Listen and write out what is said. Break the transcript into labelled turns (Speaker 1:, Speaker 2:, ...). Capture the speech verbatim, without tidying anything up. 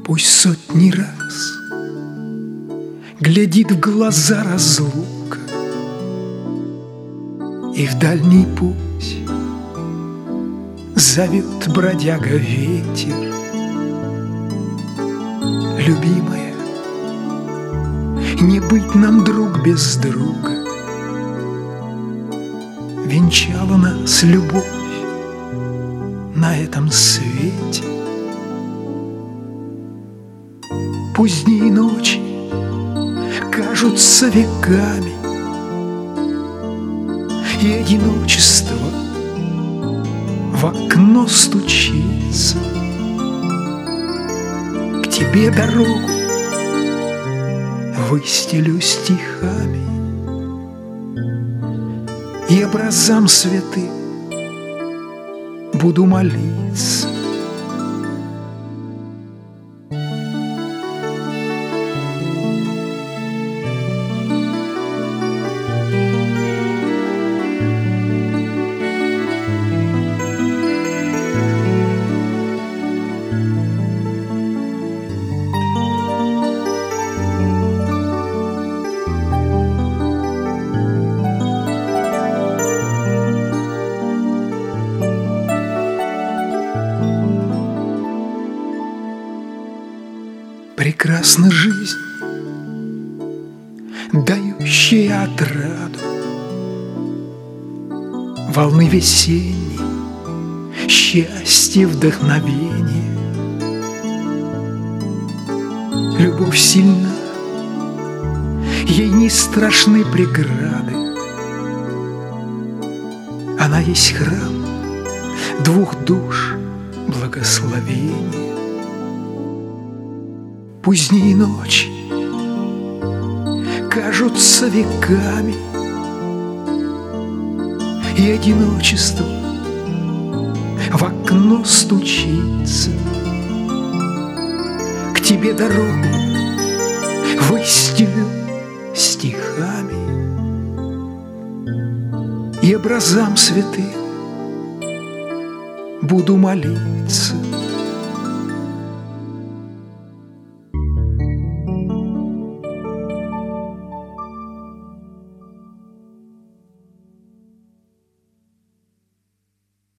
Speaker 1: Пусть сотни раз глядит в глаза разлука, и в дальний путь зовет бродяга ветер. Любимая, не быть нам друг без друга, венчала нас любовь на этом свете. Пусть дни и ночи кажутся веками, и одиночество в окно стучится. К тебе дорогу выстелю стихами, и образам святым буду молиться. Прекрасна жизнь, дающая отраду, волны весенней, счастье, вдохновение. Любовь сильна, ей не страшны преграды. Она есть храм двух душ благословения. Пусть дни и ночи кажутся веками, и одиночество в окно стучится. К тебе дорогу выстелю стихами, и образам святым буду молиться.